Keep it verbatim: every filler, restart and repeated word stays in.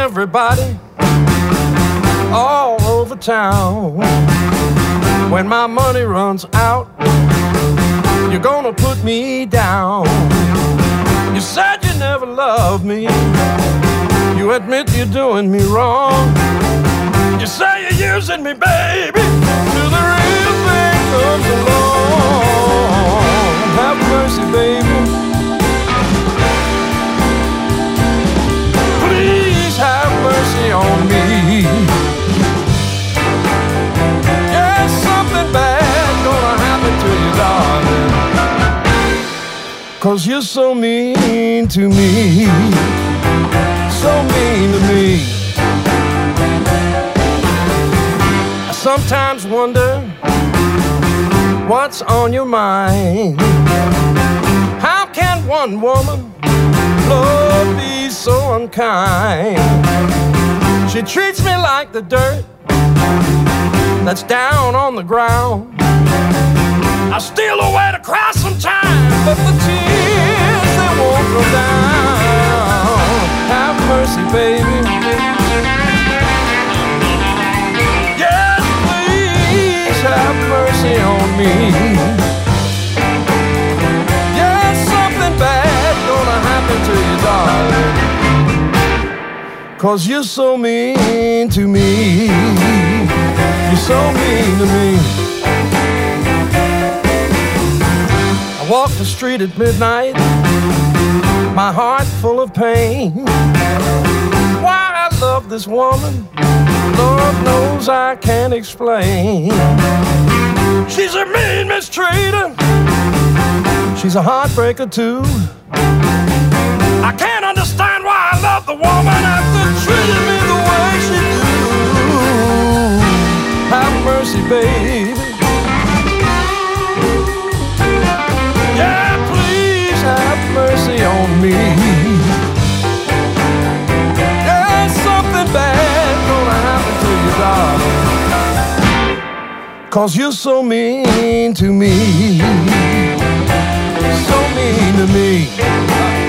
everybody all over town. When my money runs out, you're gonna put me down. You said you never loved me. You admit you're doing me wrong. You say you're using me, baby, till the real thing comes along. Have mercy, baby. Please have mercy on me. Yeah, something bad gonna happen to you, darling, 'cause you're so mean to me. So mean to me. I sometimes wonder what's on your mind. How can one woman love be so unkind? She treats me like the dirt that's down on the ground. I steal away to cry sometimes, but the tears, they won't go down. Have mercy, baby. Yes, please have mercy on me. Yes, something bad gonna happen to you, darling, 'cause you're so mean to me. You're so mean to me. I walk the street at midnight, my heart full of pain. Why I love this woman, Lord knows I can't explain. She's a mean mistreater, she's a heartbreaker too. I can't understand why I love the woman after treating me the way she do. Have mercy, baby. Yeah, please have mercy on me. There's something bad gonna happen to you, darling, 'cause you're so mean to me. So mean to me.